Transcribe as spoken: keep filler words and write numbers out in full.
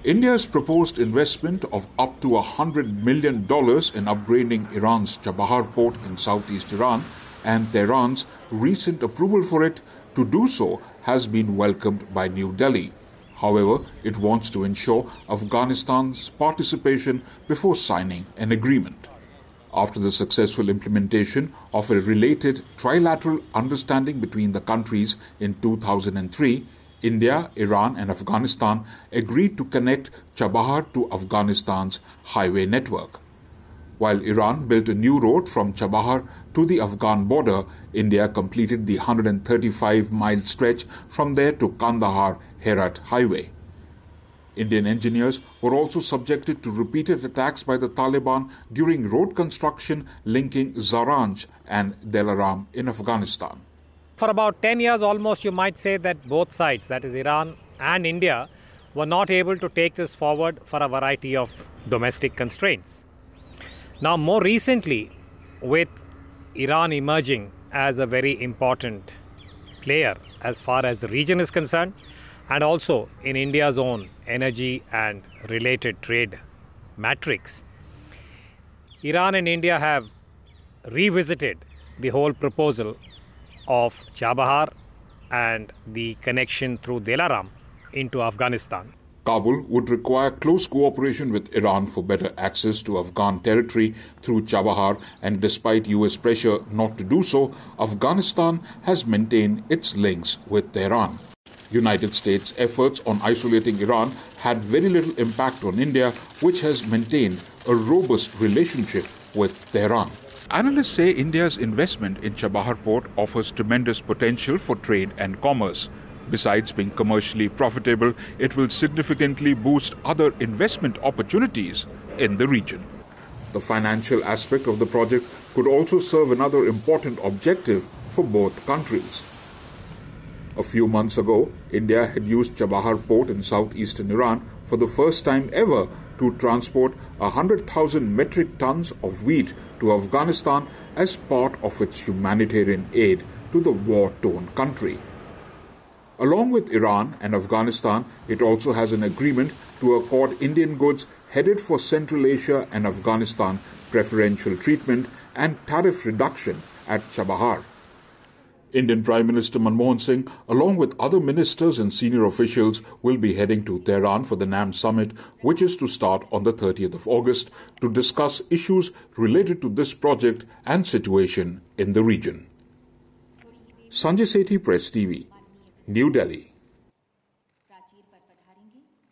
India's proposed investment of up to one hundred million dollars in upgrading Iran's Chabahar port in southeast Iran and Tehran's recent approval for it to do so has been welcomed by New Delhi. However, it wants to ensure Afghanistan's participation before signing an agreement. After the successful implementation of a related trilateral understanding between the countries in two thousand three, India, Iran and Afghanistan agreed to connect Chabahar to Afghanistan's highway network. While Iran built a new road from Chabahar to the Afghan border, India completed the one hundred thirty-five mile stretch from there to Kandahar-Herat highway. Indian engineers were also subjected to repeated attacks by the Taliban during road construction linking Zaranj and Delaram in Afghanistan. For about ten years almost, you might say that both sides, that is Iran and India, were not able to take this forward for a variety of domestic constraints. Now, more recently, with Iran emerging as a very important player as far as the region is concerned, and also in India's own energy and related trade matrix, Iran and India have revisited the whole proposal of Chabahar and the connection through Delaram into Afghanistan. Kabul would require close cooperation with Iran for better access to Afghan territory through Chabahar, and despite U S pressure not to do so, Afghanistan has maintained its links with Tehran. United States' efforts on isolating Iran had very little impact on India, which has maintained a robust relationship with Tehran. Analysts say India's investment in Chabahar port offers tremendous potential for trade and commerce. Besides being commercially profitable, it will significantly boost other investment opportunities in the region. The financial aspect of the project could also serve another important objective for both countries. A few months ago, India had used Chabahar port in southeastern Iran for the first time ever to transport one hundred thousand metric tons of wheat to Afghanistan as part of its humanitarian aid to the war-torn country. Along with Iran and Afghanistan, it also has an agreement to accord Indian goods headed for Central Asia and Afghanistan preferential treatment and tariff reduction at Chabahar. Indian Prime Minister Manmohan Singh, along with other ministers and senior officials, will be heading to Tehran for the NAM summit, which is to start on the thirtieth of August, to discuss issues related to this project and situation in the region. Sanjay Sethi, Press T V, New Delhi.